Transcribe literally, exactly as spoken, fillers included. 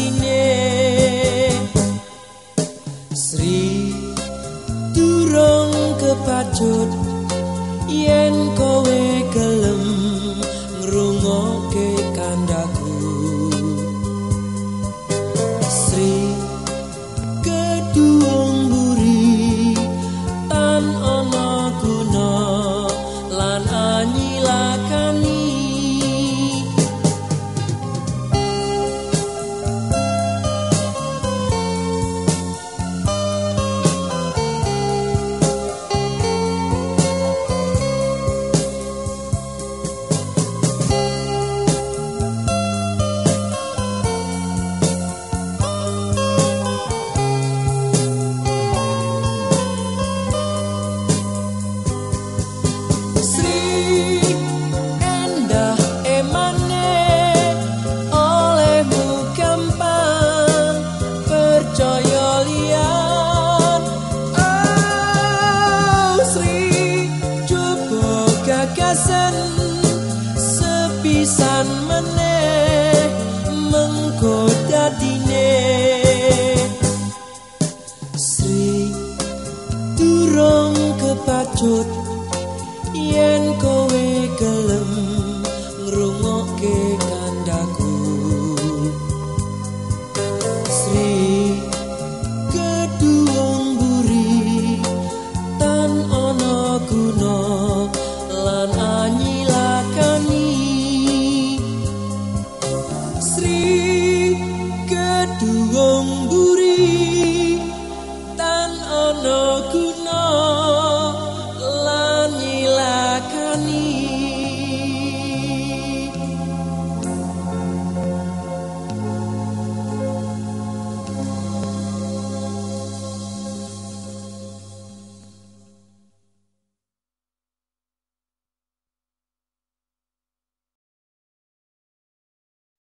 dadine Sri durung kepacut yen kowe gelem ngrungokke kandhaku Sri kedung mburi tan ana guna lan anyilakani sepisan meneh mengko dadine Sri durung kepacut yen kowe gelem ngrungokke kandhaku Sri kedung mburi tan ana guna lan anyilakani Sri kedung mburi